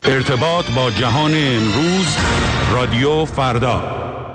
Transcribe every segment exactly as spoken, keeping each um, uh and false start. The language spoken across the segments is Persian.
ارتباط با جهان امروز، رادیو فردا.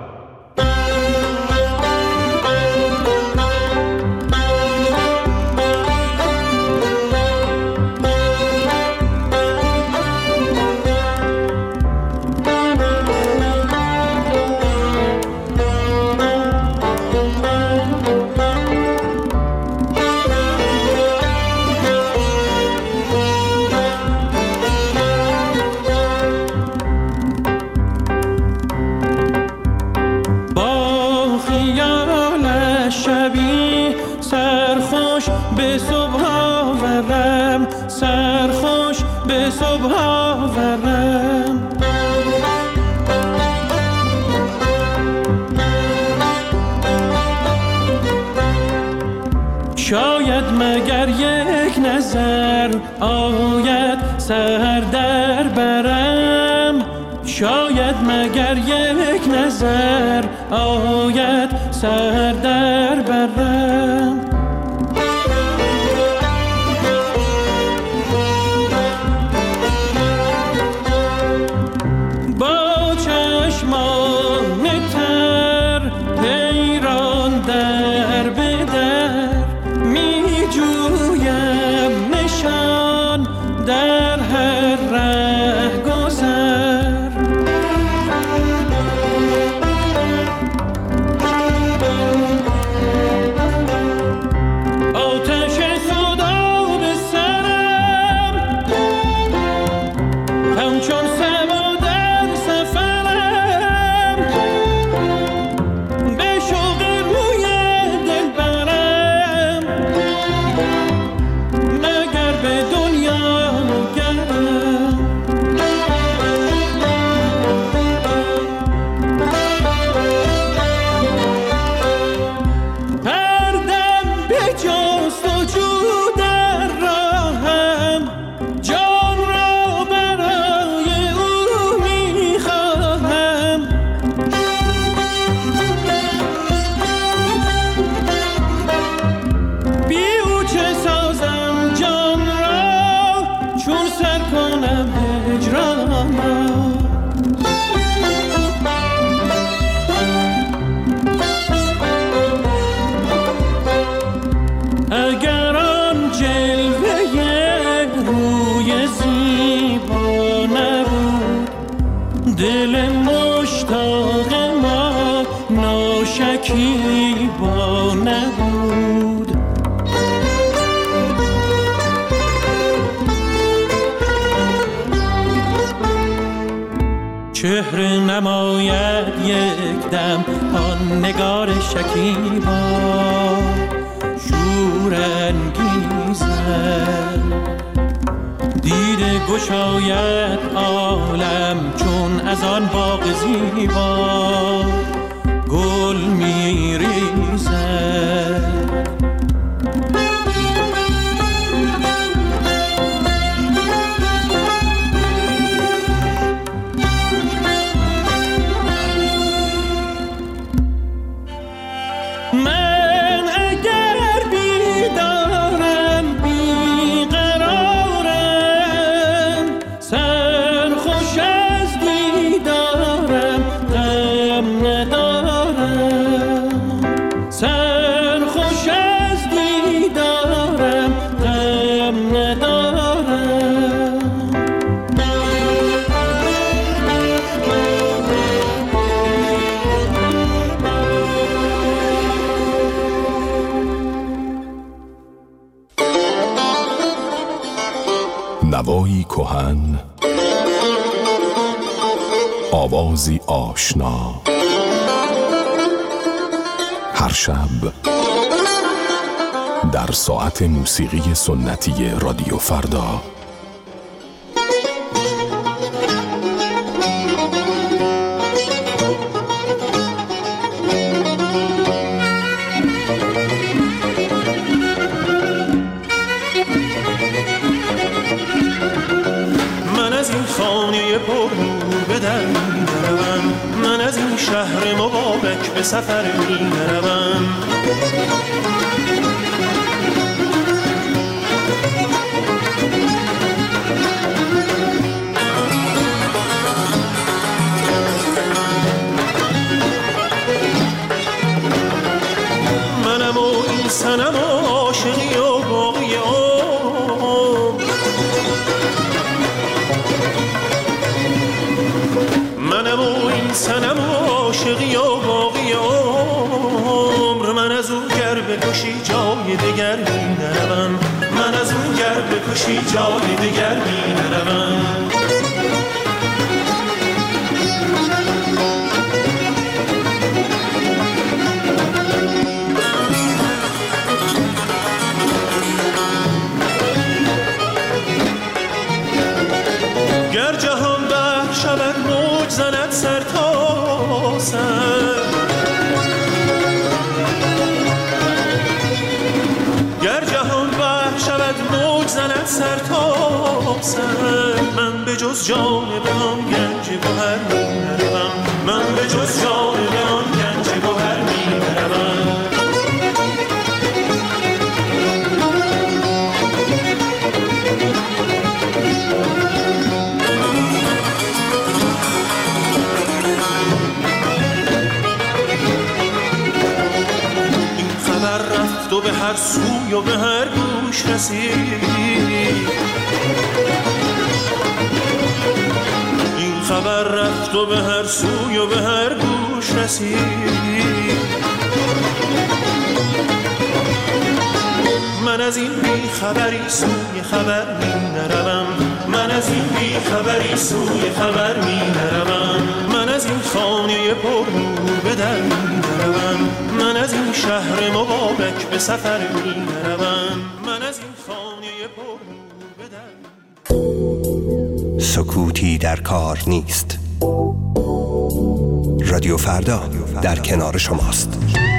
شاید مگر یک نظر آید سر در برم، شاید مگر یک نظر آید سر در برم. با چشمان تر پیران در بدر می جویم نشان در هر ره گذر. آتش خدا به سرم همچون سما در سفرم، به شوق روی دل برم مگر به دنیا نگرم. هر دم به جستجو در راهم، جان را برای او می‌خواهم. بی او چه سازم جان را، چون سر کنم هجران را. اگر آن جلوه روی زیبا نبود، دل مشتاق ما ناشکیبا نبود. چهره نماید یک دم آن نگار شکیبا، شور انگیزد دیده گشاید عالم چون از آن باغ زیبا گل می ریزد. من اگر بیدارم بیقرارم، سرخوش از دیدارم غم ندارم. سرخوش از دیدارم غم ندارم. نوایی کهن، آوازی آشنا، هر شب در ساعت موسیقی سنتی رادیو فردا. من از این خانه پرنور به در می بروم، من از این شهر مبارک به سفر می بروم. عاشقی و باقی عمر من از اون گر بکشی جای دگر می نروم من از اون گر بکشی جای دگر می نروم گر جهان بحر شود موج زند سر تا سر گر جهان بحر شود موج زند سر تا سر من به جز جانب آن گنج گوهر می نروم من به جز جانب آن گنج گوهر می نروم و به هر سوی و به هر گوش رسید این خبر رفت و به هر سوی و به هر گوش رسید من از این بی خبری سوی خبر می نروم من از این بی خبری سوی خبر می نروم من از این خانه پر نور به در می نروم من از این شهر مبارک به سفر می نروم من از این خانه پر نور به در. سکوتی در کار نیست. رادیو فردا در کنار شماست.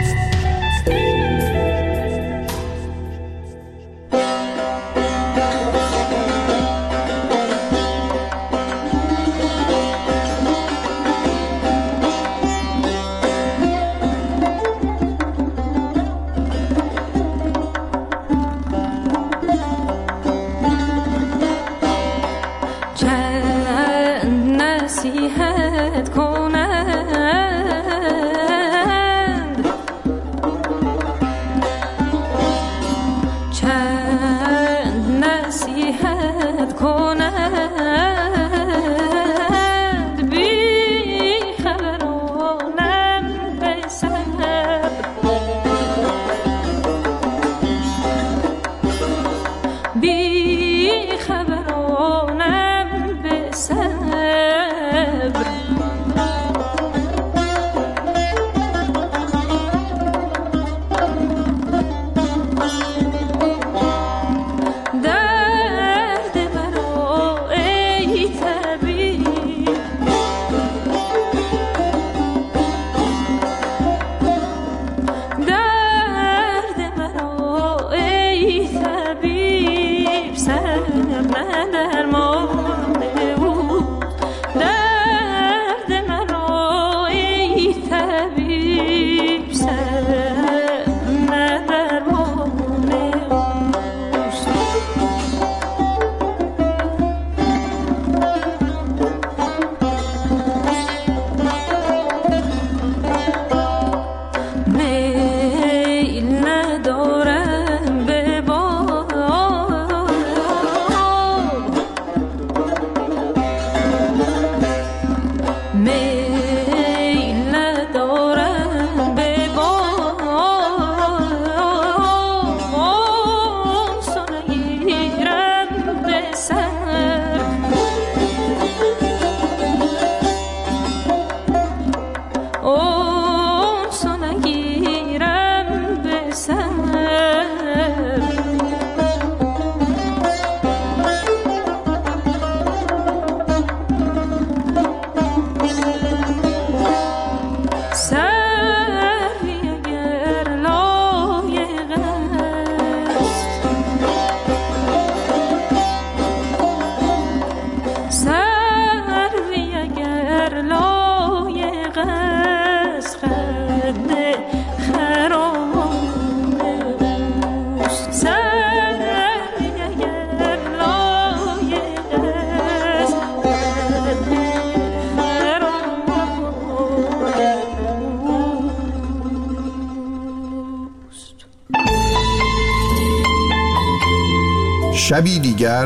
شبی دیگر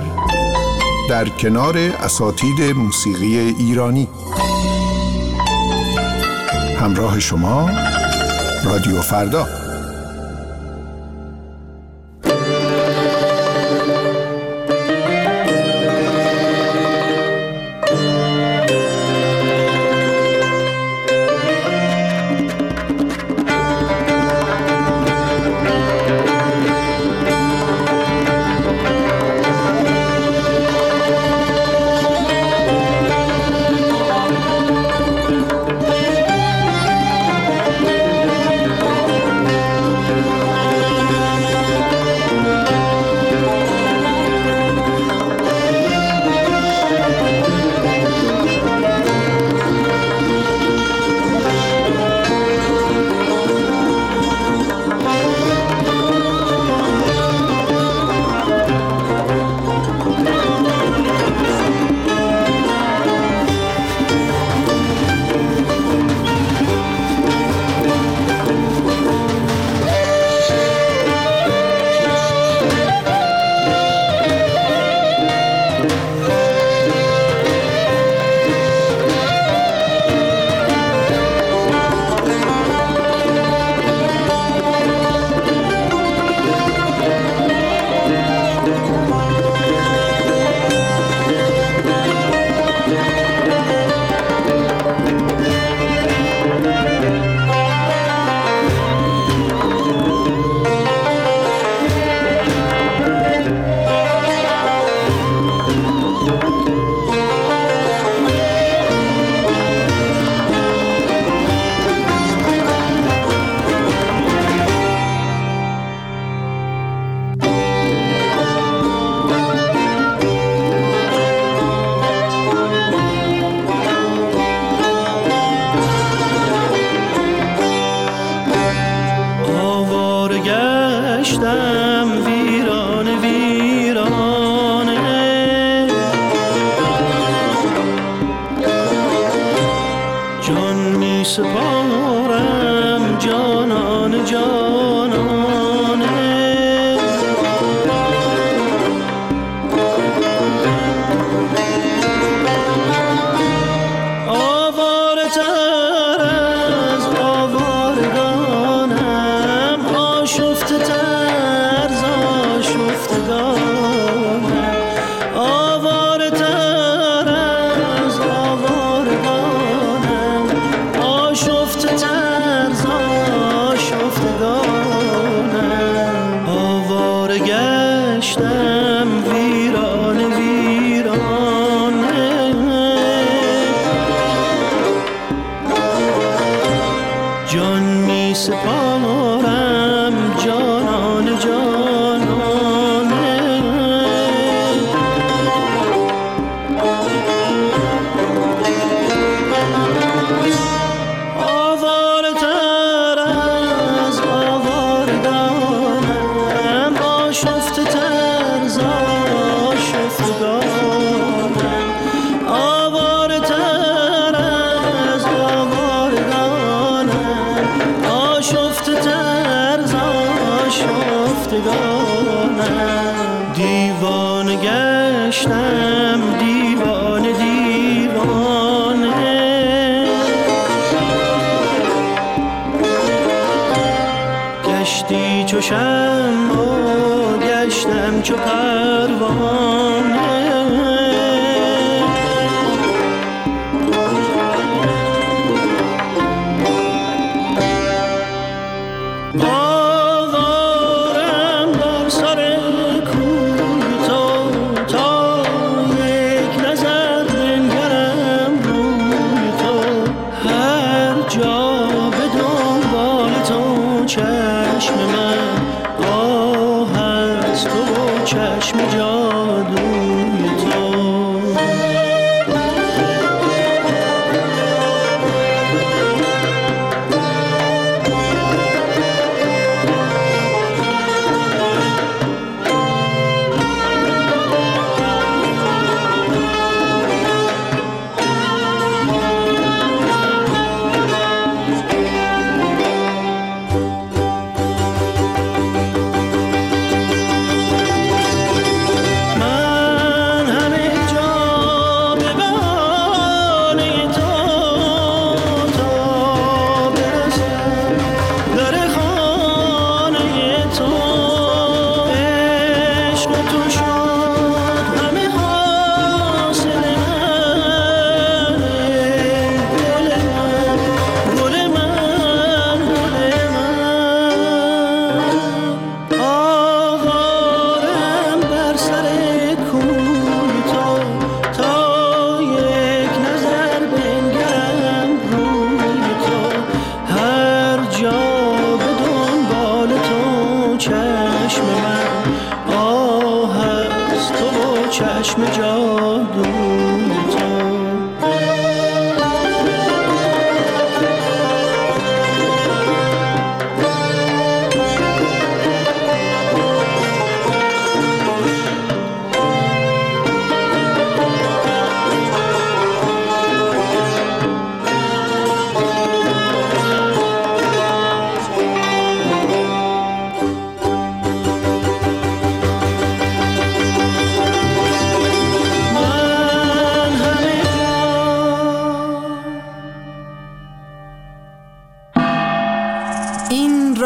در کنار اساتید موسیقی ایرانی. همراه شما رادیو فردا. سپارم جانان جانانه، آواره تر از آوارگانم، آشفته تر ز آشفتگانم، آواره تر از آوارگانم، آشفته تر ز آشفتگانم، آواره گشتم ویران ویرانه، جان می سپارم جانان جانانه، آواره تر از آوارگانم، آشفته تر ز آشفتگانم، آواره تر از آوارگانم، آشفته تر ز آشفتگانم، دیوانه گشتم دیوانه دیوانه، گشتی چو شمع و گشتم چو پروانه، آوارم بر سر کوی تو تا یک نظر بنگرم روی تو، هر جا به دنبال تو چشم من آه از تو، چشم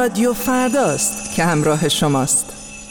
رادیو فرداست که همراه شماست.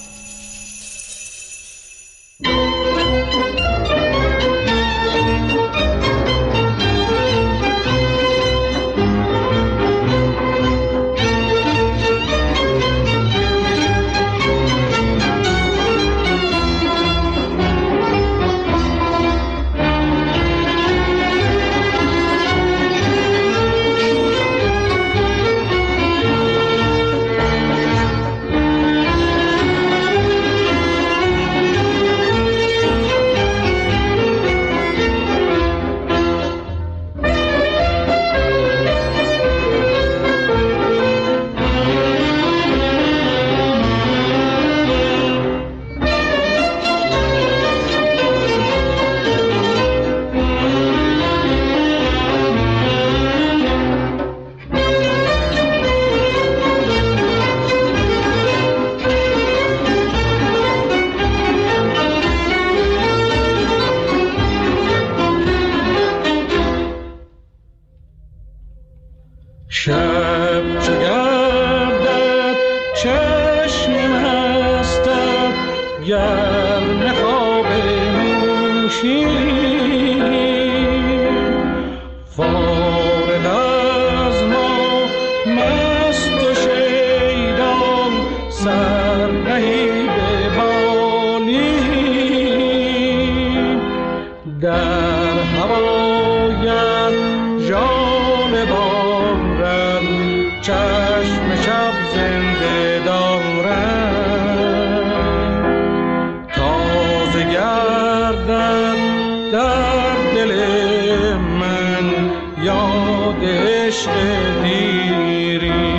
شب چه گردد چشم مستت گر نخواب نوشی فارغ از ما مست و شیدان سر نهی به بالی در هوایت جان بارد چشم شب زنده دارد تازه گردد در دل من یاد عشق دیری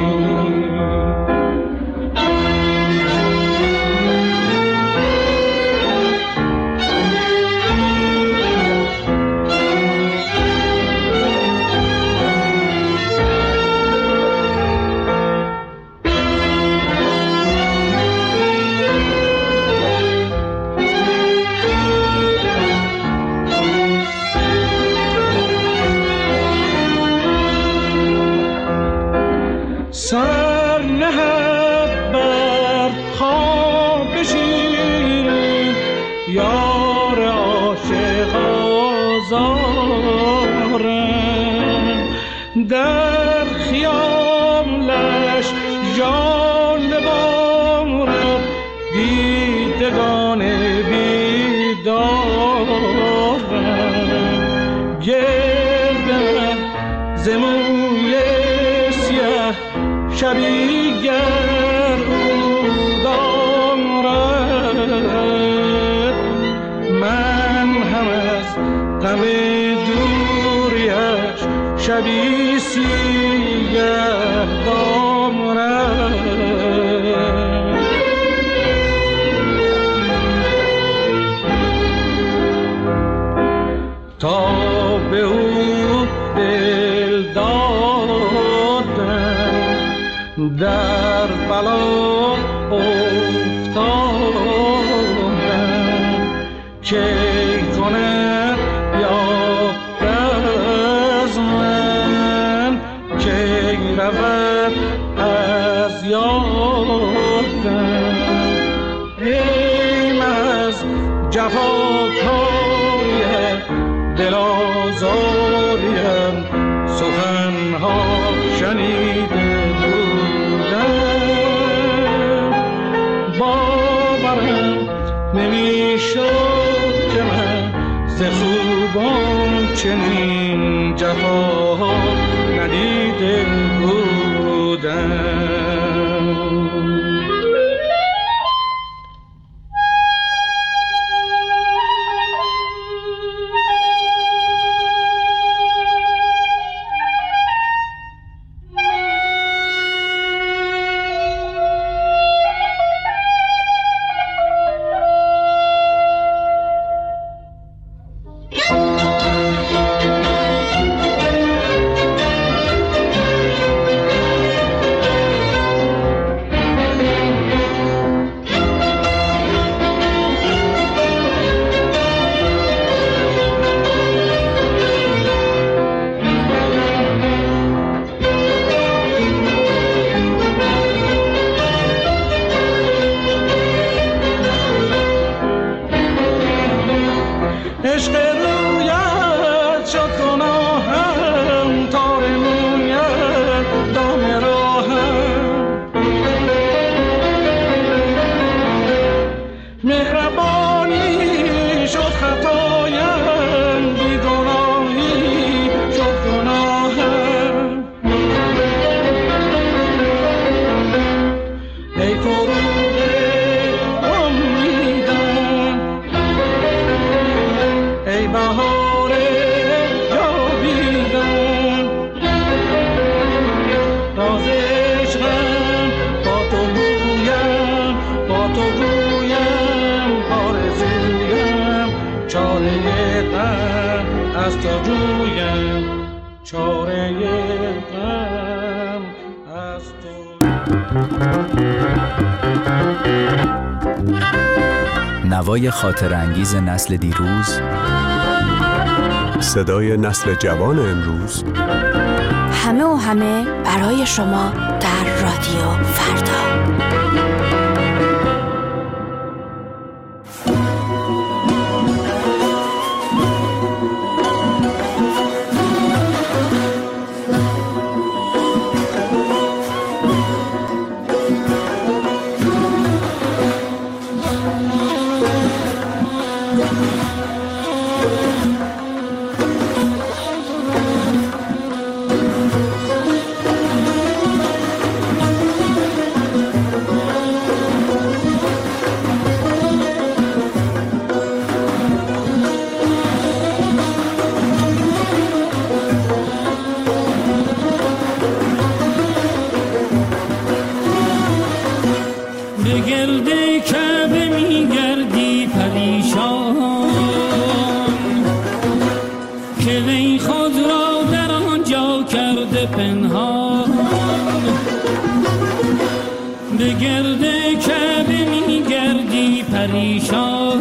سر نهد بر خواب شیرین یار عاشق آزارم در خیالش جان بارد دیدگان بیدارم گردن ز موی سیه شبی گر او دارد من هم از غم دوریش شبی سیه دارد تا به او دل دادم در بلا افتادم که کند یاد از من که رود از یادم این از جفاکاری دل آزاریم سخنها شنیده باورم نمیشد که من ز خوبان چنین جفا ندیده بودم. عشق رویت شد گناهم، تار مویت دام راهم. مهربانی شد خطایم، بیگناهی شد گناهم. ای فروغ امیدم، ای بهار جاویدم، راز عشقم با تو گویم، با تو گویم آرزویم، چاره غم از تو جویم، چاره غم از تو. نوای خاطر انگیز نسل دیروز، صدای نسل جوان امروز، همه و همه برای شما در رادیو فردا. به گرد کعبه می گردی پریشان،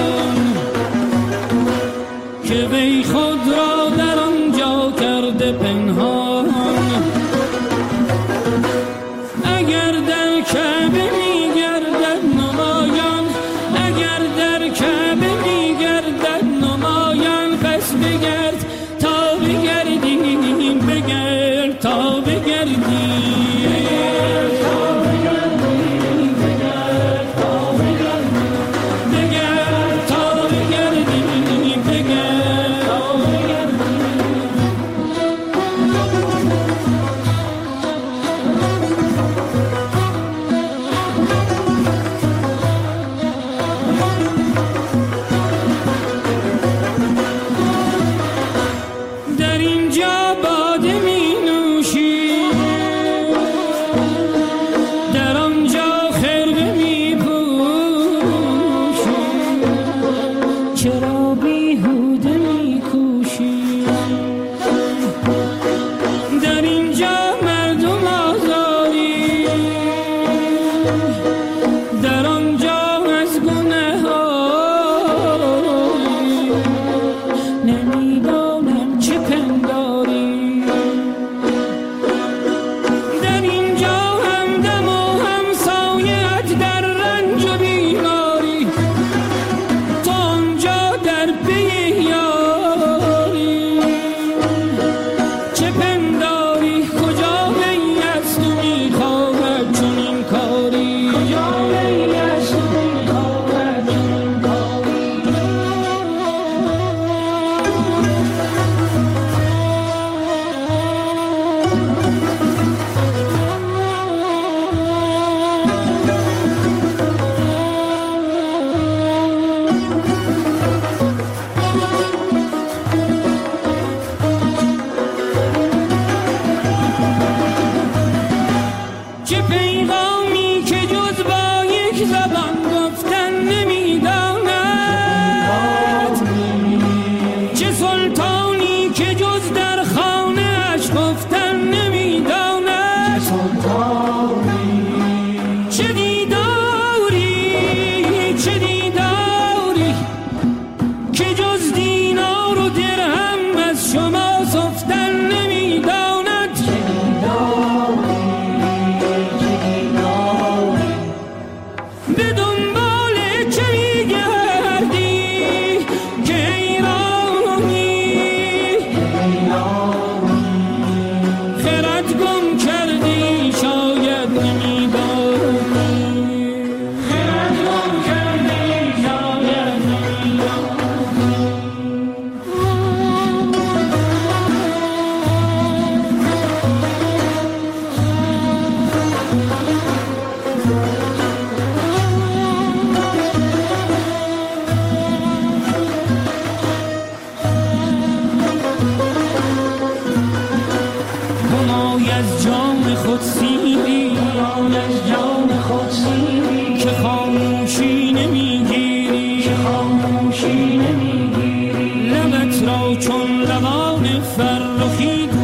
که وی خود را در آنجا کرده پنهان. اگر در کعبه می گردد نمایان، اگر در کعبه می گردد نمایان، پس بگرد تا بگردیم، بگرد تا بگردیم. به دنبال چه می‌گردی که ای چون روان فرخی